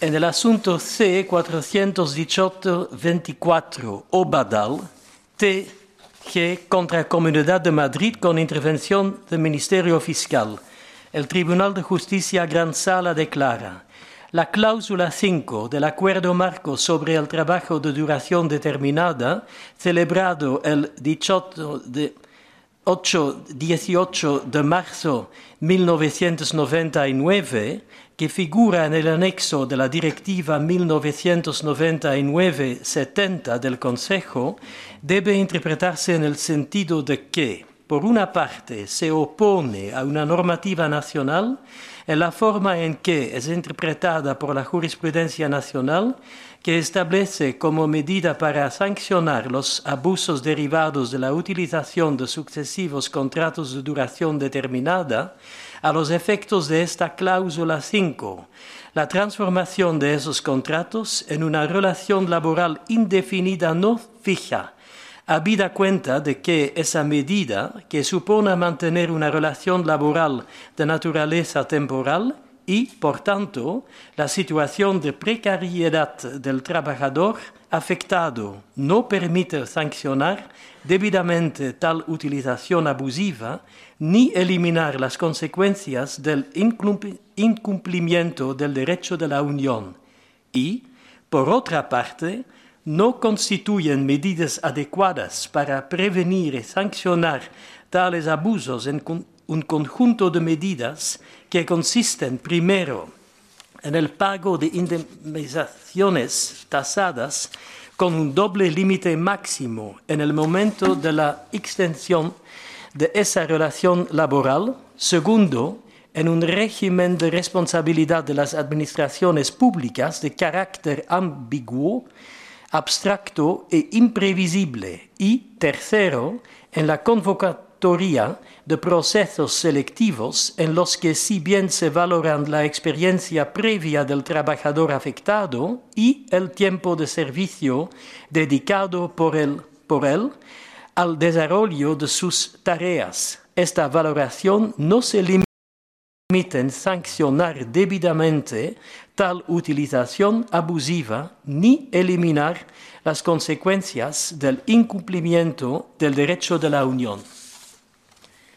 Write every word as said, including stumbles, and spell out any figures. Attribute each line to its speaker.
Speaker 1: En el asunto C cuatrocientos dieciocho veinticuatro Obadal, T G contra Comunidad de Madrid con intervención del Ministerio Fiscal, el Tribunal de Justicia Gran Sala declara: la cláusula cinco del Acuerdo Marco sobre el trabajo de duración determinada, celebrado el dieciocho de dieciocho de marzo de mil novecientos noventa y nueve, que figura en el anexo de la Directiva mil novecientos noventa y nueve setenta del Consejo, debe interpretarse en el sentido de que, por una parte, se opone a una normativa nacional en la forma en que es interpretada por la jurisprudencia nacional, que establece como medida para sancionar los abusos derivados de la utilización de sucesivos contratos de duración determinada, a los efectos de esta cláusula cinco, la transformación de esos contratos en una relación laboral indefinida no fija, habida cuenta de que esa medida, que supone mantener una relación laboral de naturaleza temporal y, por tanto, la situación de precariedad del trabajador afectado, no permite sancionar debidamente tal utilización abusiva ni eliminar las consecuencias del incumplimiento del derecho de la Unión y, por otra parte, no constituyen medidas adecuadas para prevenir y sancionar tales abusos en un conjunto de medidas que consisten, primero, en el pago de indemnizaciones tasadas con un doble límite máximo en el momento de la extensión de esa relación laboral. Segundo, en un régimen de responsabilidad de las administraciones públicas de carácter ambiguo, abstracto e imprevisible. Y tercero, en la convocatoria de procesos selectivos en los que, si bien se valoran la experiencia previa del trabajador afectado y el tiempo de servicio dedicado por él, por él al desarrollo de sus tareas, esta valoración no se limita en sancionar debidamente tal utilización abusiva ni eliminar las consecuencias del incumplimiento del derecho de la Unión.